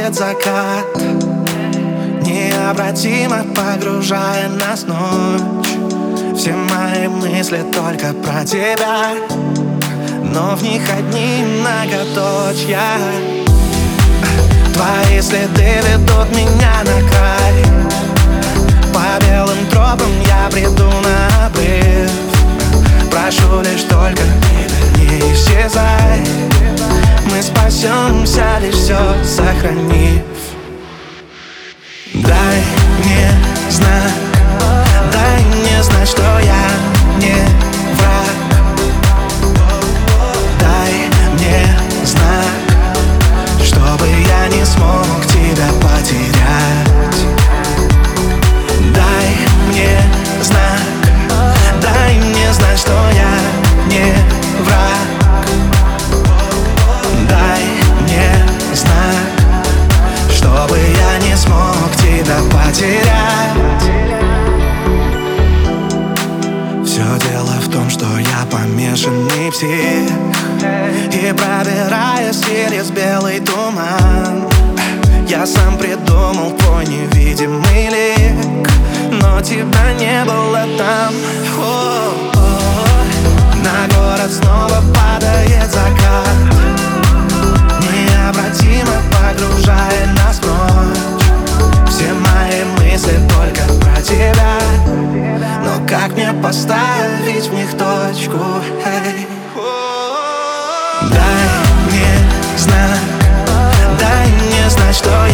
падает закат, необратимо погружая нас в ночь. Все мои мысли только про тебя, но в них одни многоточья. Твои следы ведут меня на край, по белым тропам я приду на обрыв. Прошу лишь только не исчезай, мы спасемся, лишь все сохранив. Дай мне знак, дай мне знать, что я не враг. Дай мне знак, чтобы я не смог тебя потерять. Дай мне знак, дай мне знать, что я не враг. Дай мне знак, чтобы я не смог тебя потерять. Все дело в том, что я помешанный псих, и пробираясь через белый туман, я сам придумал твой невидимый лик, но тебя не было там. На город снова падает закат, необратимо погружая нас в ночь. Все мои мысли только про тебя, но как мне поставить в них точку? Дай мне знак, дай мне знать, что